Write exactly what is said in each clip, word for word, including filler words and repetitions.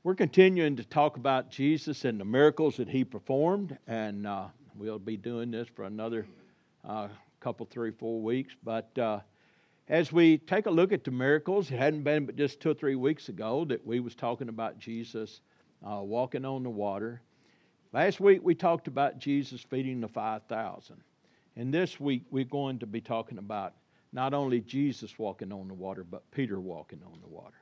We're continuing to talk about Jesus and the miracles that he performed, and uh, we'll be doing this for another uh, couple, three, four weeks. But uh, as we take a look at the miracles, it hadn't been but just two or three weeks ago that we was talking about Jesus uh, walking on the water. Last week we talked about Jesus feeding the five thousand. And this week we're going to be talking about not only Jesus walking on the water, but Peter walking on the water.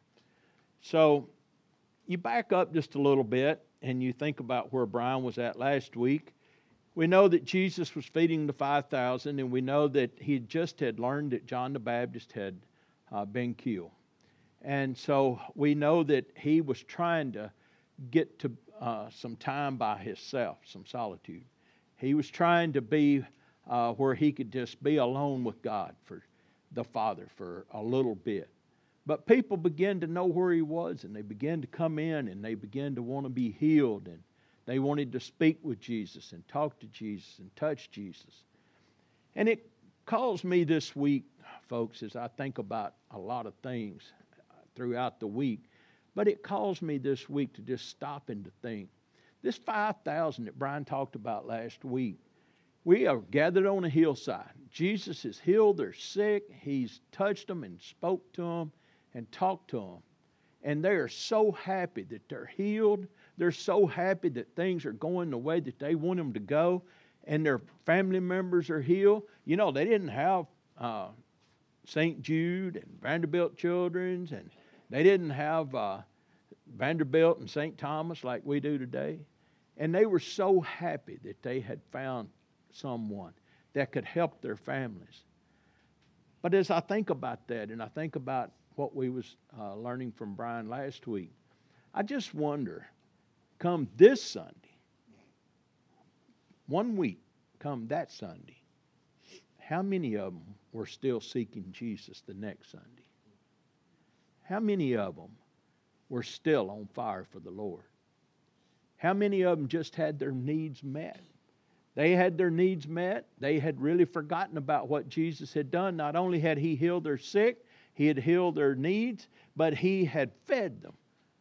So you back up just a little bit and you think about where Brian was at last week. We know that Jesus was feeding the five thousand, and we know that he just had learned that John the Baptist had uh, been killed. And so we know that he was trying to get to uh, some time by himself, some solitude. He was trying to be uh, where he could just be alone with God, for the Father, for a little bit. But people began to know where he was, and they began to come in, and they began to want to be healed, and they wanted to speak with Jesus and talk to Jesus and touch Jesus. And it caused me this week, folks, as I think about a lot of things throughout the week, but it caused me this week to just stop and to think. This five thousand that Brian talked about last week, we are gathered on a hillside. Jesus has healed their sick. He's touched them and spoke to them and talked to them. And they are so happy that they're healed. They're so happy that things are going the way that they want them to go. And their family members are healed. You know, they didn't have uh, Saint Jude and Vanderbilt Children's. And they didn't have uh, Vanderbilt and Saint Thomas like we do today. And they were so happy that they had found someone that could help their families. But as I think about that, and I think about what we was uh, learning from Brian last week, I just wonder, come this Sunday, one week, come that Sunday, how many of them were still seeking Jesus the next Sunday? How many of them were still on fire for the Lord? How many of them just had their needs met? They had their needs met. They had really forgotten about what Jesus had done. Not only had he healed their sick, he had healed their needs, but he had fed them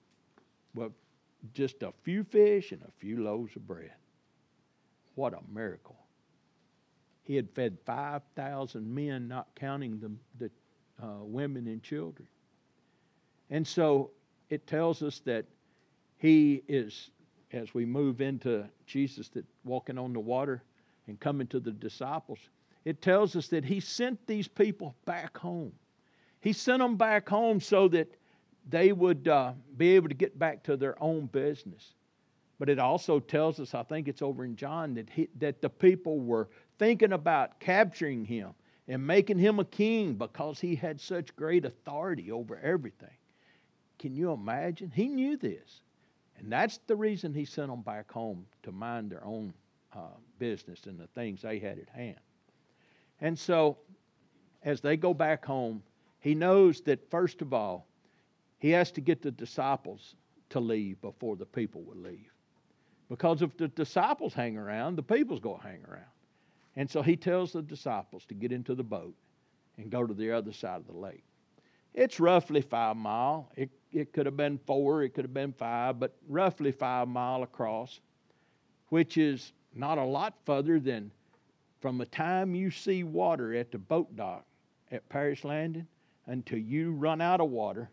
with just a few fish and a few loaves of bread. What a miracle. He had fed five thousand men, not counting the, the uh, women and children. And so it tells us that he is, as we move into Jesus that walking on the water and coming to the disciples, it tells us that he sent these people back home. He sent them back home so that they would uh, be able to get back to their own business. But it also tells us, I think it's over in John, that he, that the people were thinking about capturing him and making him a king because he had such great authority over everything. Can you imagine? He knew this. And that's the reason he sent them back home, to mind their own uh, business and the things they had at hand. And so, as they go back home, he knows that, first of all, he has to get the disciples to leave before the people will leave. Because if the disciples hang around, the people's going to hang around. And so he tells the disciples to get into the boat and go to the other side of the lake. It's roughly five mile. It, it could have been four, it could have been five, but roughly five mile across, which is not a lot further than from the time you see water at the boat dock at Parish Landing until you run out of water.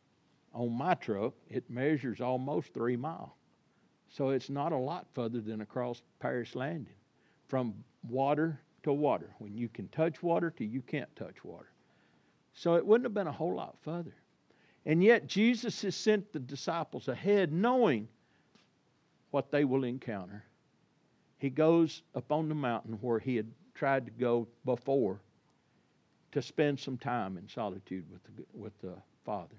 On my truck, it measures almost three miles. So it's not a lot further than across Parish Landing, from water to water, when you can touch water to you can't touch water. So it wouldn't have been a whole lot further. And yet Jesus has sent the disciples ahead, knowing what they will encounter. He goes up on the mountain where he had tried to go before to spend some time in solitude with the, with the Father.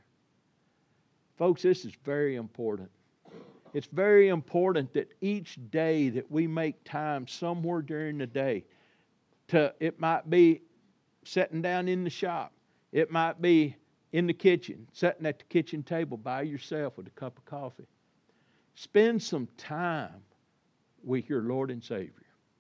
Folks, this is very important. It's very important that each day that we make time somewhere during the day to, it might be sitting down in the shop. It might be in the kitchen, sitting at the kitchen table by yourself with a cup of coffee. Spend some time with your Lord and Savior.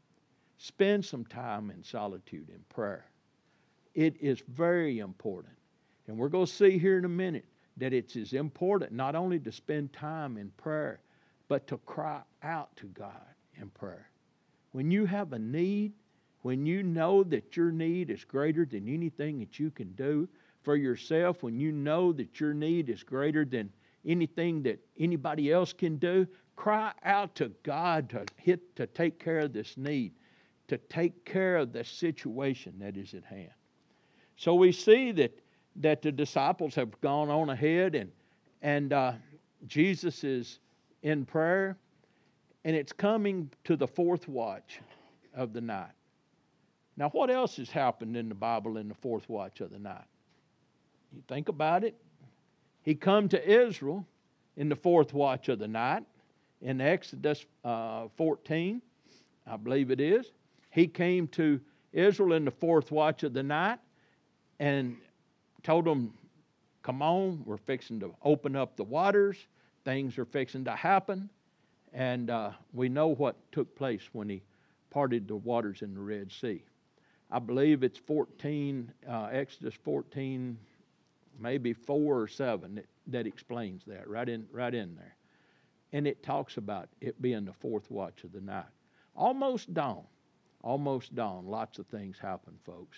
Spend some time in solitude and prayer. It is very important. And we're going to see here in a minute that it's as important not only to spend time in prayer, but to cry out to God in prayer. When you have a need, when you know that your need is greater than anything that you can do for yourself, when you know that your need is greater than anything that anybody else can do, cry out to God to hit to take care of this need, to take care of the situation that is at hand. So we see that that the disciples have gone on ahead, and and uh, Jesus is in prayer, and it's coming to the fourth watch of the night. Now, what else has happened in the Bible in the fourth watch of the night? You think about it. He come to Israel in the fourth watch of the night in Exodus uh, fourteen, I believe it is. He came to Israel in the fourth watch of the night and told them, come on, we're fixing to open up the waters. Things are fixing to happen. And uh, we know what took place when he parted the waters in the Red Sea. I believe it's fourteen, uh, Exodus fourteen, maybe four or seven that, that explains that right in right in there. And it talks about it being the fourth watch of the night. Almost dawn. Almost dawn. Lots of things happen, folks.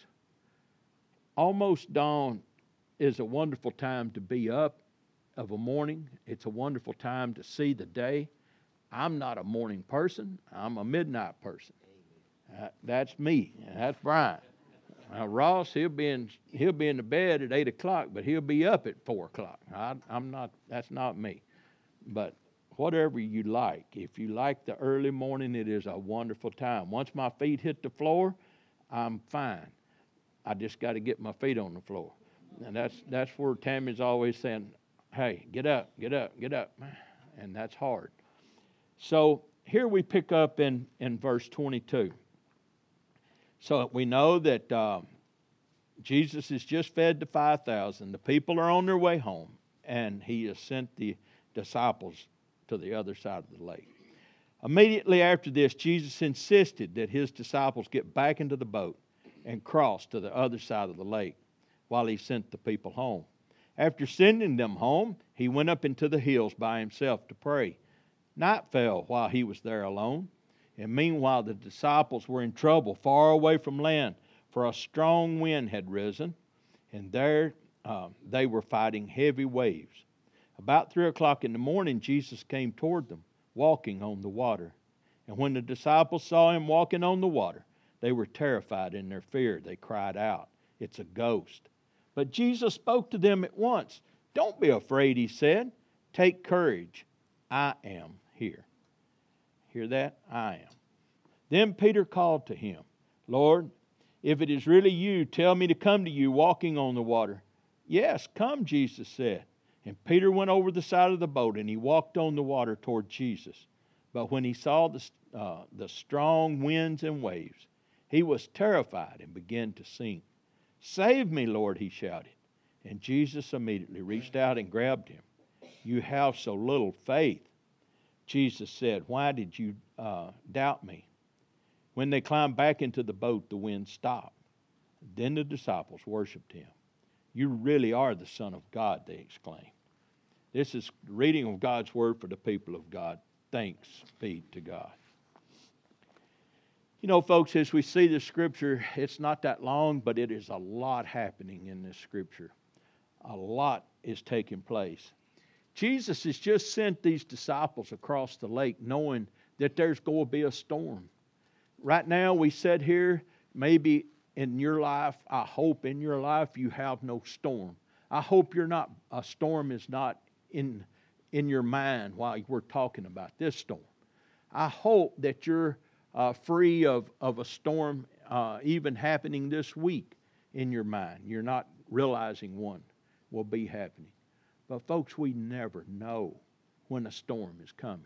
Almost dawn is a wonderful time to be up of a morning. It's a wonderful time to see the day. I'm not a morning person. I'm a midnight person. Uh, that's me. That's Brian. Now, Ross, he'll be in he'll be in the bed at eight o'clock, but he'll be up at four o'clock. I, I'm not. That's not me. But whatever you like, if you like the early morning, it is a wonderful time. Once my feet hit the floor, I'm fine. I just got to get my feet on the floor, and that's that's where Tammy's always saying, "Hey, get up, get up, get up," and that's hard. So here we pick up in in verse twenty-two. So we know that uh, Jesus has just fed the five thousand. The people are on their way home, and he has sent the disciples to the other side of the lake. Immediately after this, Jesus insisted that his disciples get back into the boat and cross to the other side of the lake while he sent the people home. After sending them home, he went up into the hills by himself to pray. Night fell while he was there alone. And meanwhile, the disciples were in trouble far away from land, for a strong wind had risen, and there uh, they were fighting heavy waves. About three o'clock in the morning, Jesus came toward them, walking on the water. And when the disciples saw him walking on the water, they were terrified in their fear. They cried out, "It's a ghost." But Jesus spoke to them at once. "Don't be afraid," he said. "Take courage. I am here." Hear that? I am. Then Peter called to him, "Lord, if it is really you, tell me to come to you walking on the water." "Yes, come," Jesus said. And Peter went over the side of the boat, and he walked on the water toward Jesus. But when he saw the, uh, the strong winds and waves, he was terrified and began to sink. "Save me, Lord," he shouted. And Jesus immediately reached out and grabbed him. "You have so little faith." Jesus said, "Why did you uh, doubt me?" When they climbed back into the boat, the wind stopped. Then the disciples worshiped him. "You really are the Son of God," they exclaimed. This is the reading of God's word for the people of God. Thanks be to God. You know, folks, as we see the scripture, it's not that long, but it is a lot happening in this scripture. A lot is taking place. Jesus has just sent these disciples across the lake knowing that there's going to be a storm. Right now we sit here, maybe in your life, I hope in your life you have no storm. I hope you're not, a storm is not in, in your mind while we're talking about this storm. I hope that you're uh, free of, of a storm uh, even happening this week in your mind. You're not realizing one will be happening. But folks, we never know when a storm is coming.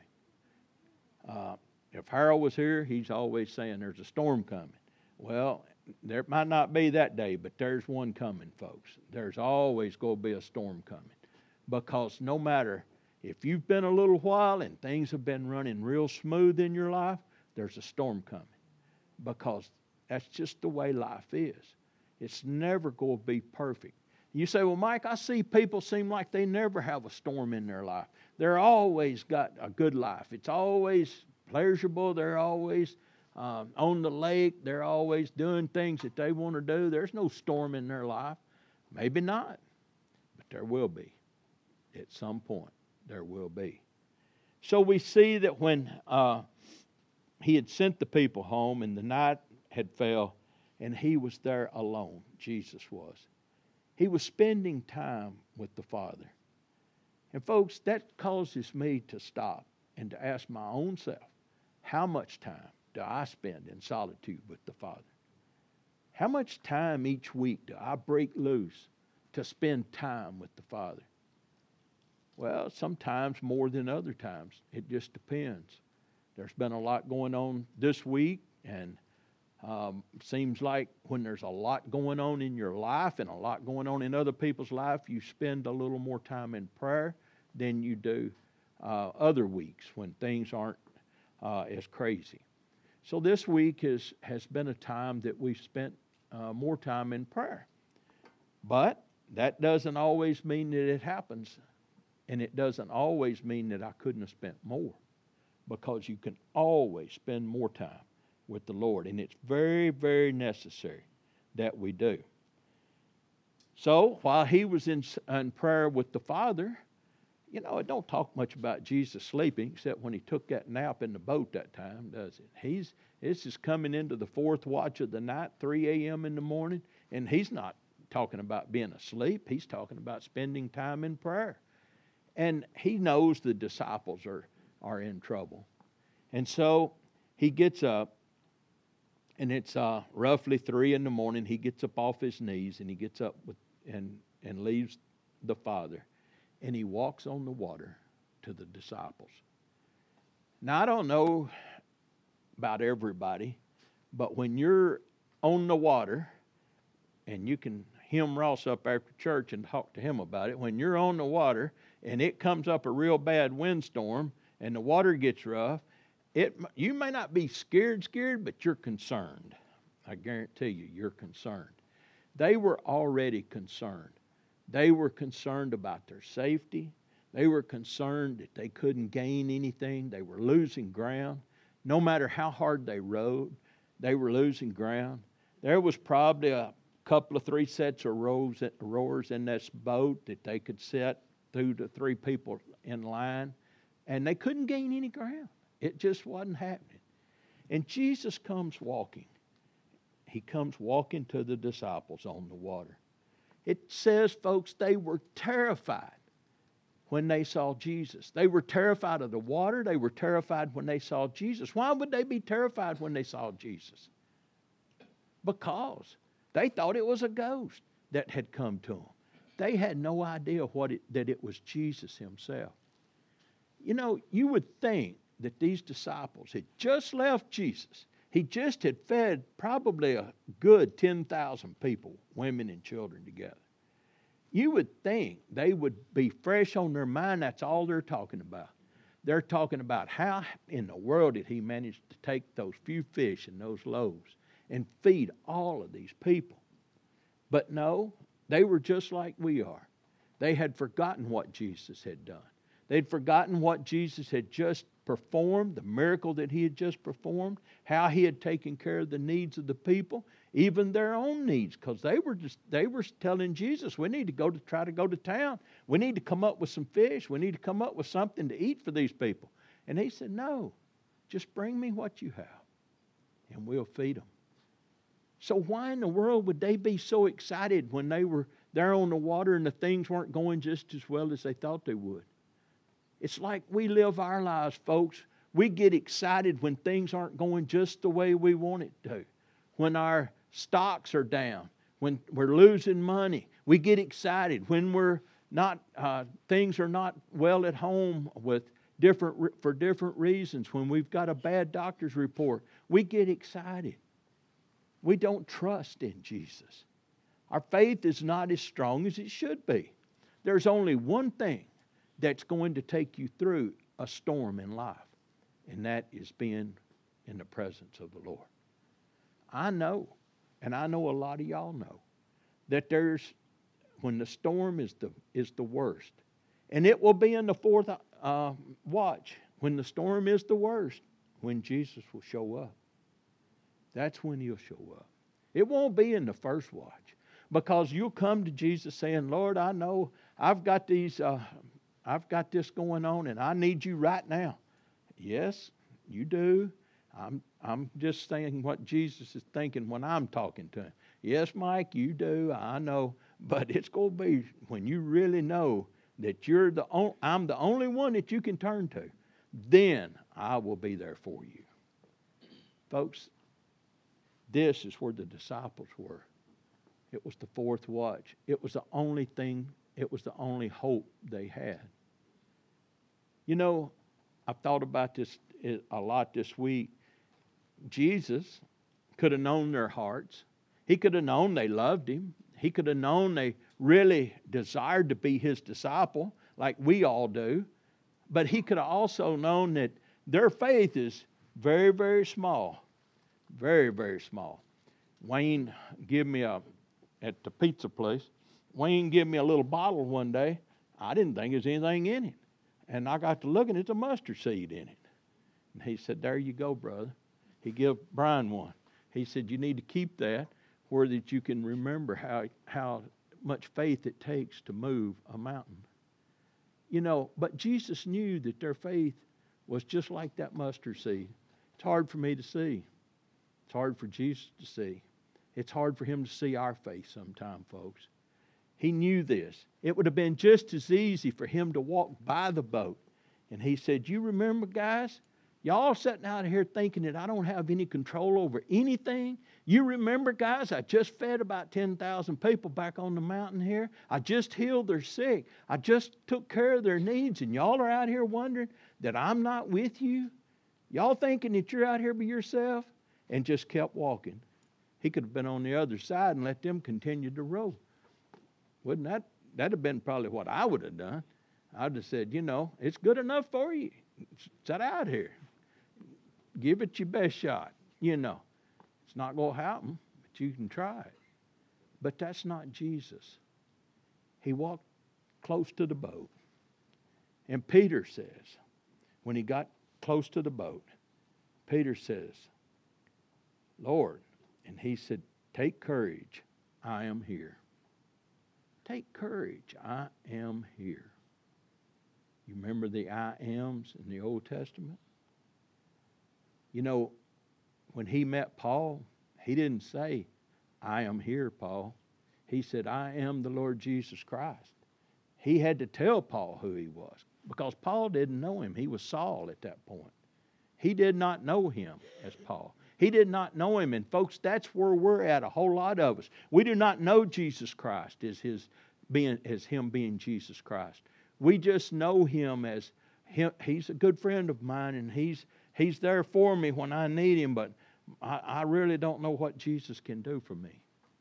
Uh, if Harold was here, he's always saying there's a storm coming. Well, there might not be that day, but there's one coming, folks. There's always going to be a storm coming. Because no matter if you've been a little while and things have been running real smooth in your life, there's a storm coming. Because that's just the way life is. It's never going to be perfect. You say, well, Mike, I see people seem like they never have a storm in their life. They're always got a good life. It's always pleasurable. They're always um, on the lake. They're always doing things that they want to do. There's no storm in their life. Maybe not, but there will be. At some point, there will be. So we see that when uh, he had sent the people home and the night had fell and he was there alone, Jesus was. He was spending time with the Father. And folks, that causes me to stop and to ask my own self, how much time do I spend in solitude with the Father? How much time each week do I break loose to spend time with the Father? Well, sometimes more than other times. It just depends. There's been a lot going on this week, and um, seems like when there's a lot going on in your life and a lot going on in other people's life, you spend a little more time in prayer than you do uh, other weeks when things aren't uh, as crazy. So this week is, has been a time that we've spent uh, more time in prayer. But that doesn't always mean that it happens. And it doesn't always mean that I couldn't have spent more, because you can always spend more time with the Lord. And it's very, very necessary that we do. So while he was in, in prayer with the Father, you know, it don't talk much about Jesus sleeping, except when he took that nap in the boat that time, does it? He's This is coming into the fourth watch of the night, three a.m. in the morning, and he's not talking about being asleep. He's talking about spending time in prayer. And he knows the disciples are, are in trouble. And so he gets up, and it's uh, roughly three in the morning. He gets up off his knees, and he gets up with, and, and leaves the Father. And he walks on the water to the disciples. Now, I don't know about everybody, but when you're on the water, and you can hem Ross up after church and talk to him about it, when you're on the water, and it comes up a real bad windstorm, and the water gets rough, it you may not be scared, scared, but you're concerned. I guarantee you, you're concerned. They were already concerned. They were concerned about their safety. They were concerned that they couldn't gain anything. They were losing ground. No matter how hard they rowed, they were losing ground. There was probably a couple of three sets of rows, rowers in this boat that they could set two to three people in line, and they couldn't gain any ground. It just wasn't happening. And Jesus comes walking. He comes walking to the disciples on the water. It says, folks, they were terrified when they saw Jesus. They were terrified of the water. They were terrified when they saw Jesus. Why would they be terrified when they saw Jesus? Because they thought it was a ghost that had come to them. They had no idea what it, that it was Jesus himself. You know, you would think that these disciples had just left Jesus. He just had fed probably a good ten thousand people, women and children together. You would think they would be fresh on their mind. That's all they're talking about. They're talking about how in the world did he manage to take those few fish and those loaves and feed all of these people. But no, they were just like we are. They had forgotten what Jesus had done. They'd forgotten what Jesus had just performed, the miracle that he had just performed, how he had taken care of the needs of the people, even their own needs, because they were just they were telling Jesus, we need to go to try to go to town. We need to come up with some fish. We need to come up with something to eat for these people. And he said, no, just bring me what you have, and we'll feed them. So why in the world would they be so excited when they were there on the water and the things weren't going just as well as they thought they would? It's like we live our lives, folks. We get excited when things aren't going just the way we want it to. When our stocks are down, when we're losing money, we get excited. When we're not, uh, things are not well at home with different for different reasons. When we've got a bad doctor's report, we get excited. We don't trust in Jesus. Our faith is not as strong as it should be. There's only one thing that's going to take you through a storm in life, and that is being in the presence of the Lord. I know, and I know a lot of y'all know, that there's when the storm is the is the worst. And it will be in the fourth uh, watch, when the storm is the worst, when Jesus will show up. That's when he'll show up. It won't be in the first watch, because you'll come to Jesus saying, Lord, I know I've got these, uh, I've got this going on, and I need you right now. Yes, you do. I'm I'm just saying what Jesus is thinking when I'm talking to him. Yes, Mike, you do. I know, but it's going to be when you really know that you're the on, I'm the only one that you can turn to. Then I will be there for you, folks. This is where the disciples were. It was the fourth watch. It was the only thing, it was the only hope they had. You know, I've thought about this a lot this week. Jesus could have known their hearts. He could have known they loved him. He could have known they really desired to be his disciple, like we all do. But he could have also known that their faith is very, very small. Very, very small. Wayne gave me a, at the pizza place, Wayne gave me a little bottle one day. I didn't think there was anything in it. And I got to looking, it's a mustard seed in it. And he said, there you go, brother. He gave Brian one. He said, you need to keep that where that you can remember how, how much faith it takes to move a mountain. You know, but Jesus knew that their faith was just like that mustard seed. It's hard for me to see. It's hard for Jesus to see. It's hard for him to see our faith sometime, folks. He knew this. It would have been just as easy for him to walk by the boat. And he said, you remember, guys, y'all sitting out here thinking that I don't have any control over anything. You remember, guys, I just fed about ten thousand people back on the mountain here. I just healed their sick. I just took care of their needs. And y'all are out here wondering that I'm not with you? Y'all thinking that you're out here by yourself? And just kept walking. He could have been on the other side and let them continue to row. Wouldn't that, that'd have been probably what I would have done. I'd have said, you know, it's good enough for you. Sit out here. Give it your best shot. You know, it's not going to happen, but you can try it. But that's not Jesus. He walked close to the boat. And Peter says, when he got close to the boat, Peter says, Lord, and he said, take courage, I am here. Take courage, I am here. You remember the I ams in the Old Testament? You know, when he met Paul, he didn't say, I am here, Paul. He said, I am the Lord Jesus Christ. He had to tell Paul who he was, because Paul didn't know him. He was Saul at that point. He did not know him as Paul. He did not know him. And folks, that's where we're at, a whole lot of us. We do not know Jesus Christ as his being as him being Jesus Christ. We just know him as him. He's a good friend of mine, and he's he's there for me when I need him, but I, I really don't know what Jesus can do for me.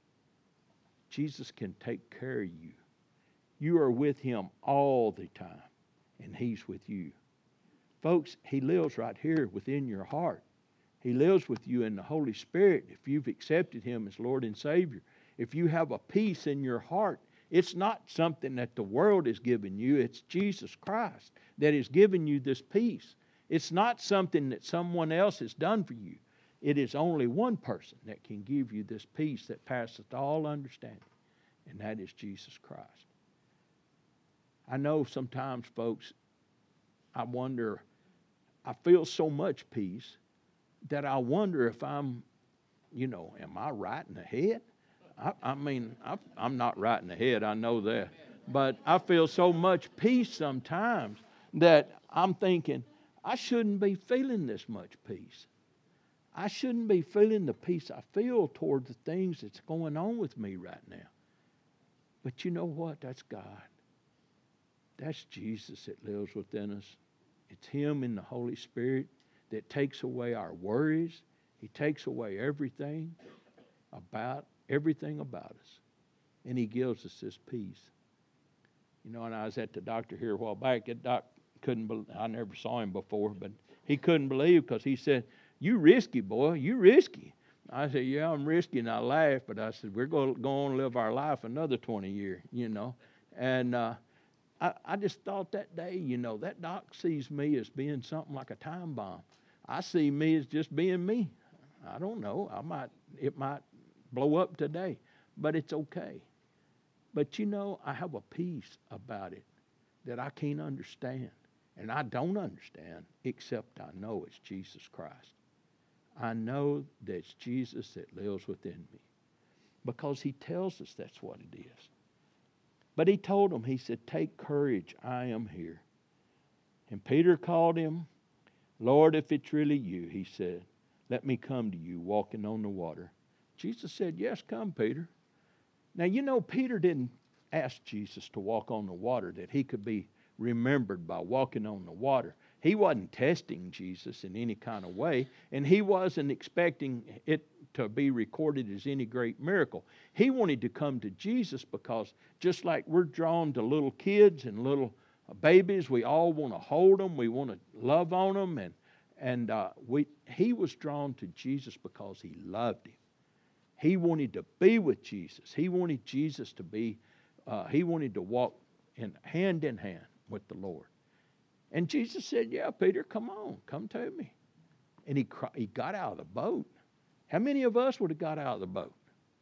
Jesus can take care of you. You are with him all the time, and he's with you. Folks, he lives right here within your heart. He lives with you in the Holy Spirit if you've accepted him as Lord and Savior. If you have a peace in your heart, it's not something that the world is giving you. It's Jesus Christ that is giving you this peace. It's not something that someone else has done for you. It is only one person that can give you this peace that passeth all understanding, and that is Jesus Christ. I know sometimes, folks, I wonder, I feel so much peace that I wonder if I'm, you know, am I right in the head? I, I mean, I, I'm not right in the head, I know that. But I feel so much peace sometimes that I'm thinking, I shouldn't be feeling this much peace. I shouldn't be feeling the peace I feel toward the things that's going on with me right now. But you know what? That's God. That's Jesus that lives within us. It's him in the Holy Spirit that takes away our worries. He takes away everything about everything about us. And he gives us this peace. You know, and I was at the doctor here a while back. That doc couldn't believe, I never saw him before, but he couldn't believe, because he said, you risky, boy, you risky. I said, yeah, I'm risky, and I laughed, but I said, we're going to go on and live our life another twenty years, you know. And uh, I, I just thought that day, you know, that doc sees me as being something like a time bomb. I see me as just being me. I don't know. I might, it might blow up today, but it's okay. But, you know, I have a peace about it that I can't understand. And I don't understand, except I know it's Jesus Christ. I know that it's Jesus that lives within me, because he tells us that's what it is. But he told him, he said, take courage, I am here. And Peter called him, Lord, if it's really you, he said, let me come to you walking on the water. Jesus said, yes, come, Peter. Now, you know, Peter didn't ask Jesus to walk on the water that he could be remembered by walking on the water. He wasn't testing Jesus in any kind of way, and he wasn't expecting it to be recorded as any great miracle. He wanted to come to Jesus because just like we're drawn to little kids and little babies, we all want to hold them, we want to love on them, and and uh, we he was drawn to Jesus because he loved him. He wanted to be with Jesus. He wanted Jesus to be, uh, he wanted to walk in hand in hand with the Lord. And Jesus said, yeah, Peter, come on, come to me. And he he got out of the boat. How many of us would have got out of the boat?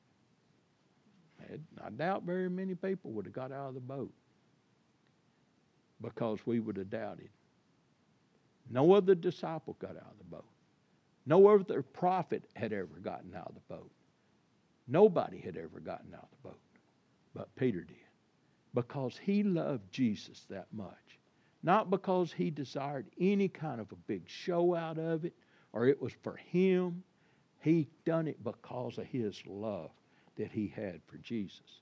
I doubt very many people would have got out of the boat, because we would have doubted. No other disciple got out of the boat. No other prophet had ever gotten out of the boat. Nobody had ever gotten out of the boat, but Peter did, because he loved Jesus that much. Not because he desired any kind of a big show out of it, or it was for him. He done it because of his love that he had for Jesus.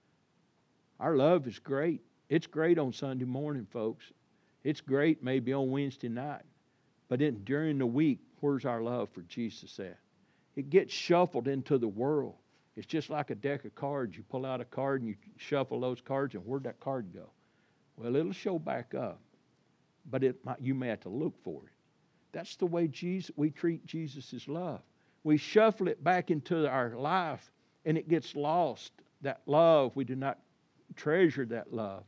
Our love is great. It's great on Sunday morning, folks. It's great maybe on Wednesday night. But in, during the week, where's our love for Jesus at? It gets shuffled into the world. It's just like a deck of cards. You pull out a card and you shuffle those cards, and where'd that card go? Well, it'll show back up, but it might, you may have to look for it. That's the way Jesus, we treat Jesus' love. We shuffle it back into our life, and it gets lost. That love, we do not treasure that love.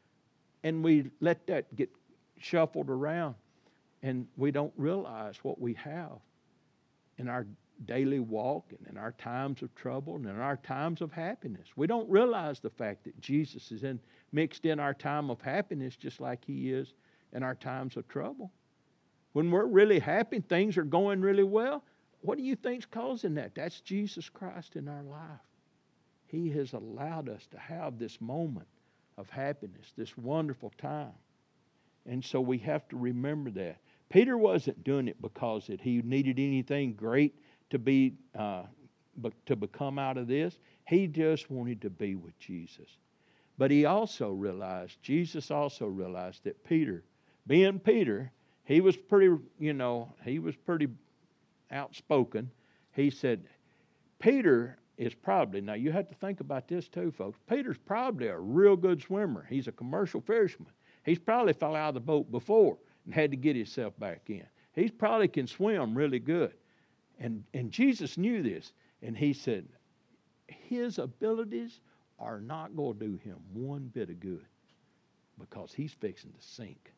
And we let that get shuffled around, and we don't realize what we have in our daily walk and in our times of trouble and in our times of happiness. We don't realize the fact that Jesus is in, mixed in our time of happiness just like he is in our times of trouble. When we're really happy, things are going really well, what do you think's causing that? That's Jesus Christ in our life. He has allowed us to have this moment of happiness, this wonderful time. And so we have to remember that. Peter wasn't doing it because that he needed anything great to be uh, to become out of this. He just wanted to be with Jesus. But he also realized, Jesus also realized that Peter, being Peter, he was pretty, you know, he was pretty outspoken. He said, Peter is probably, now you have to think about this too, folks. Peter's probably a real good swimmer. He's a commercial fisherman. He's probably fell out of the boat before and had to get himself back in. He probably can swim really good. And, and Jesus knew this. And he said, his abilities are not going to do him one bit of good, because he's fixing to sink.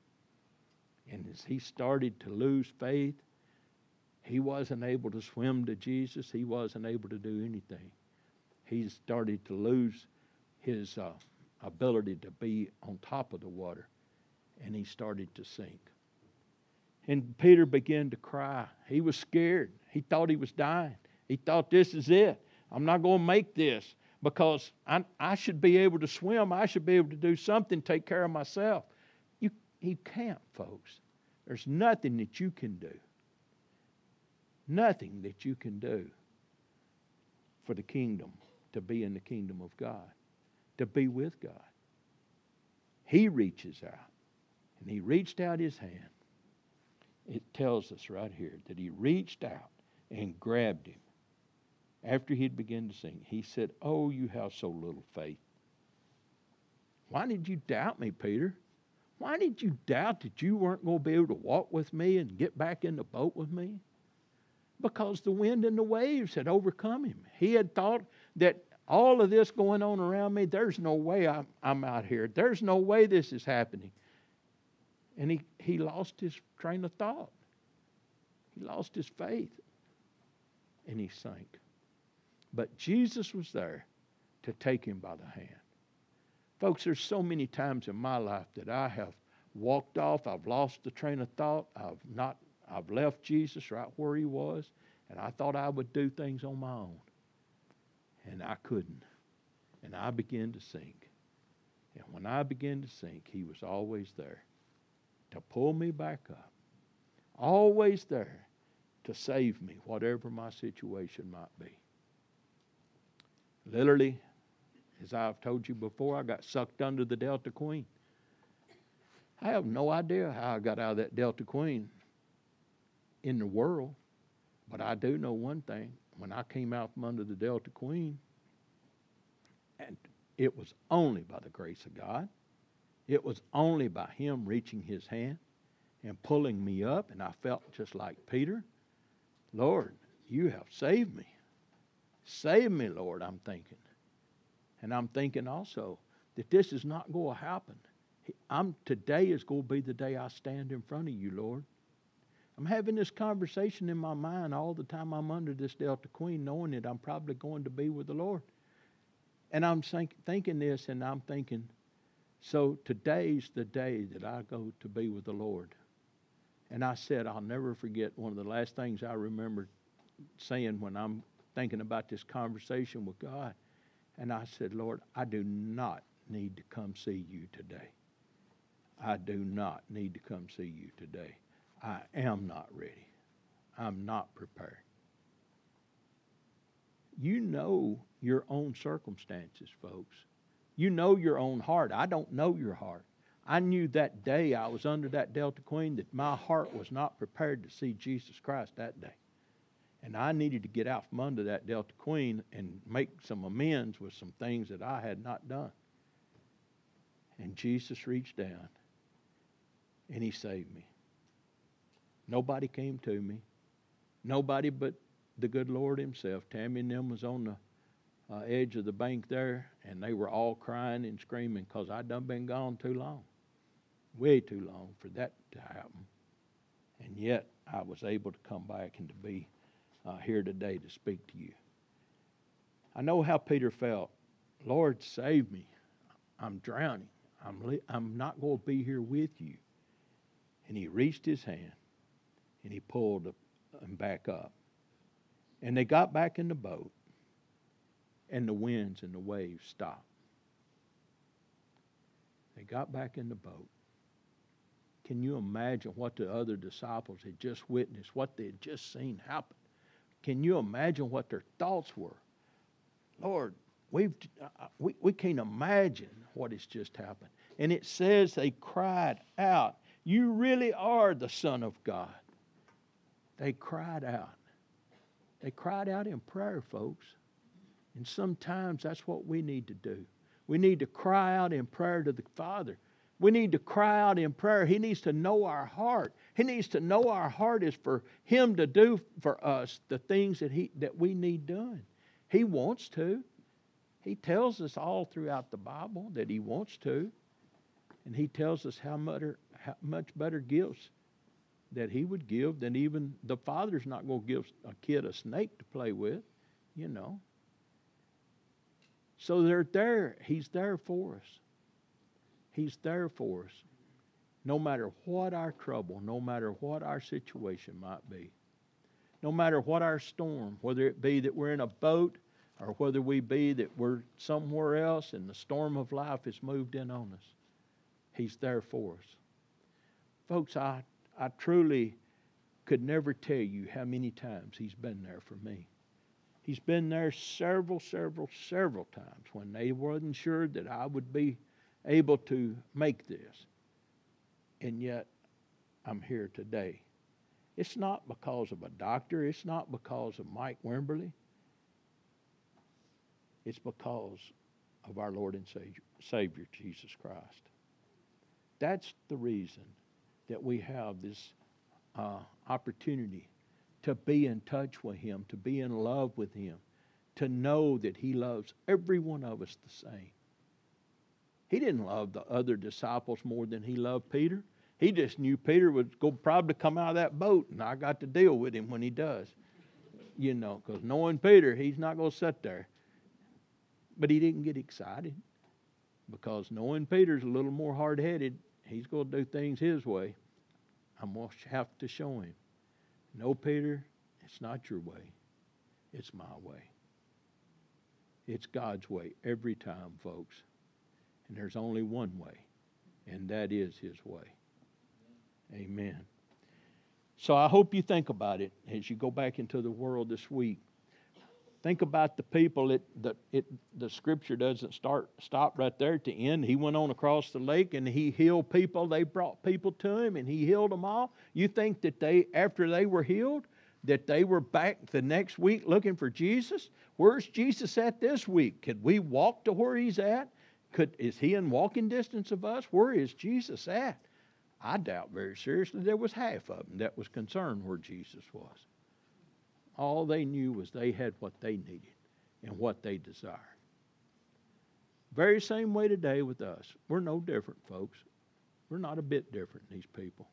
And as he started to lose faith, he wasn't able to swim to Jesus. He wasn't able to do anything. He started to lose his uh, ability to be on top of the water, and he started to sink. And Peter began to cry. He was scared. He thought he was dying. He thought, this is it. I'm not going to make this, because I, I should be able to swim. I should be able to do something, take care of myself. You, you can't, folks. There's nothing that you can do. Nothing that you can do for the kingdom, to be in the kingdom of God, to be with God. He reaches out, and he reached out his hand. It tells us right here that he reached out and grabbed him. After he'd begun to sing, he said, oh, you have so little faith. Why did you doubt me, Peter? Why did you doubt that you weren't going to be able to walk with me and get back in the boat with me? Because the wind and the waves had overcome him. He had thought that all of this going on around me, there's no way I'm, I'm out here. There's no way this is happening. And he, he lost his train of thought. He lost his faith. And he sank. But Jesus was there to take him by the hand. Folks, there's so many times in my life that I have walked off. I've lost the train of thought. I've not, I've left Jesus right where he was. And I thought I would do things on my own. And I couldn't. And I began to sink. And when I began to sink, he was always there to pull me back up. Always there to save me, whatever my situation might be. Literally, as I've told you before, I got sucked under the Delta Queen. I have no idea how I got out of that Delta Queen in the world. But I do know one thing. When I came out from under the Delta Queen, and it was only by the grace of God. It was only by him reaching his hand and pulling me up. And I felt just like Peter. Lord, you have saved me. Save me, Lord, I'm thinking. And I'm thinking also that this is not going to happen. I'm, today is going to be the day I stand in front of you, Lord. I'm having this conversation in my mind all the time I'm under this Delta Queen, knowing that I'm probably going to be with the Lord. And I'm think, thinking this, and I'm thinking, so today's the day that I go to be with the Lord. And I said, I'll never forget one of the last things I remember saying when I'm thinking about this conversation with God. And I said, Lord, I do not need to come see you today. I do not need to come see you today. I am not ready. I'm not prepared. You know your own circumstances, folks. You know your own heart. I don't know your heart. I knew that day I was under that Delta Queen that my heart was not prepared to see Jesus Christ that day. And I needed to get out from under that Delta Queen and make some amends with some things that I had not done. And Jesus reached down and he saved me. Nobody came to me. Nobody but the good Lord himself. Tammy and them was on the uh, edge of the bank there, and they were all crying and screaming because I'd done been gone too long. Way too long for that to happen. And yet, I was able to come back and to be uh, here today to speak to you. I know how Peter felt. Lord, save me. I'm drowning. I'm, li- I'm not going to be here with you. And he reached his hand, and he pulled them back up. And they got back in the boat, and the winds and the waves stopped. They got back in the boat. Can you imagine what the other disciples had just witnessed, what they had just seen happen? Can you imagine what their thoughts were? Lord, we've, uh, we, we can't imagine what has just happened. And it says they cried out, you really are the Son of God. They cried out. They cried out in prayer, folks. And sometimes that's what we need to do. We need to cry out in prayer to the Father. We need to cry out in prayer. He needs to know our heart. He needs to know our heart is for Him to do for us the things that He that we need done. He wants to. He tells us all throughout the Bible that He wants to. And He tells us how much, how much better gifts that He would give than even the Father's not going to give a kid a snake to play with, you know. So they're there. He's there for us. He's there for us. No matter what our trouble, no matter what our situation might be, no matter what our storm, whether it be that we're in a boat or whether we be that we're somewhere else and the storm of life has moved in on us, He's there for us. Folks, I, I truly could never tell you how many times He's been there for me. He's been there several, several, several times when they wasn't sure that I would be able to make this. And yet, I'm here today. It's not because of a doctor. It's not because of Mike Wimberly. It's because of our Lord and Savior, Savior Jesus Christ. That's the reason that we have this uh, opportunity to be in touch with Him, to be in love with Him, to know that He loves every one of us the same. He didn't love the other disciples more than He loved Peter. He just knew Peter was going to probably come out of that boat, and I got to deal with him when he does. You know, because knowing Peter, he's not going to sit there. But he didn't get excited, because knowing Peter's a little more hard-headed, he's going to do things his way. I'm going to have to show him. No, Peter, it's not your way. It's my way. It's God's way every time, folks. And there's only one way, and that is His way. Amen. So I hope you think about it as you go back into the world this week. Think about the people. It, the, it, the Scripture doesn't start stop right there at the end. He went on across the lake and He healed people. They brought people to Him and He healed them all. You think that they, after they were healed, that they were back the next week looking for Jesus? Where's Jesus at this week? Could we walk to where He's at? Could, is He in walking distance of us? Where is Jesus at? I doubt very seriously there was half of them that was concerned where Jesus was. All they knew was they had what they needed and what they desired. Very same way today with us. We're no different, folks. We're not a bit different than these people.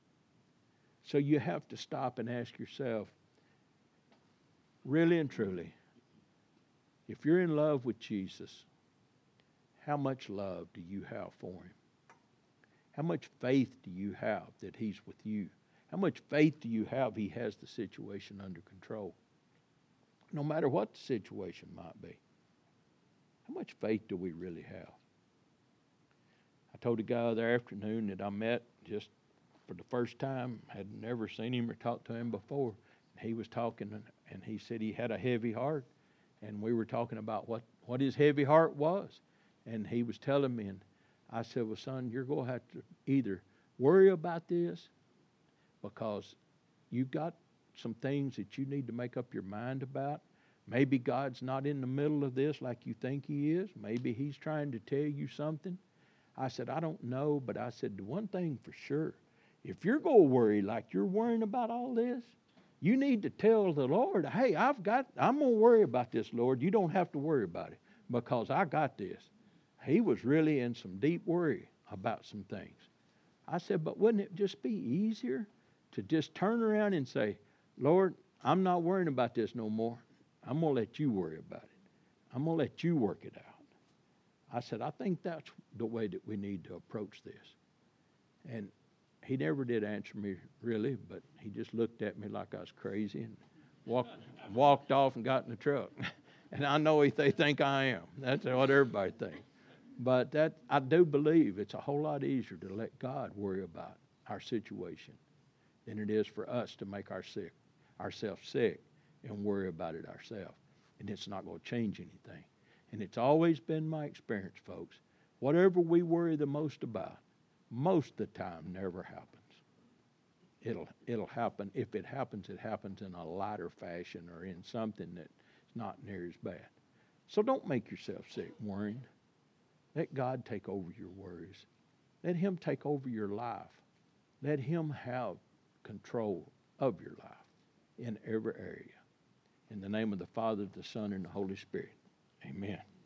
So you have to stop and ask yourself, really and truly, if you're in love with Jesus, how much love do you have for Him? How much faith do you have that He's with you? How much faith do you have He has the situation under control? No matter what the situation might be. How much faith do we really have? I told a guy the other afternoon that I met just for the first time, had never seen him or talked to him before. He was talking, and he said he had a heavy heart. And we were talking about what, what his heavy heart was. And he was telling me, and I said, well, son, you're going to have to either worry about this because you've got some things that you need to make up your mind about. Maybe God's not in the middle of this like you think He is. Maybe He's trying to tell you something. I said, I don't know, but I said, the one thing for sure, if you're going to worry like you're worrying about all this, you need to tell the Lord, hey, I've got, I'm going to worry about this, Lord. You don't have to worry about it because I got this. He was really in some deep worry about some things. I said, but wouldn't it just be easier to just turn around and say, Lord, I'm not worrying about this no more. I'm going to let you worry about it. I'm going to let you work it out. I said, I think that's the way that we need to approach this. And he never did answer me really, but he just looked at me like I was crazy and walked, walked off and got in the truck. And I know he, they think I am. That's what everybody thinks. But that I do believe it's a whole lot easier to let God worry about our situation than it is for us to make our sick, ourselves sick and worry about it ourselves. And it's not going to change anything. And it's always been my experience, folks. Whatever we worry the most about, most of the time never happens. It'll it'll happen. If it happens, it happens in a lighter fashion or in something that's not near as bad. So don't make yourself sick worrying. Let God take over your worries. Let Him take over your life. Let Him have control of your life in every area. In the name of the Father, the Son, and the Holy Spirit. Amen.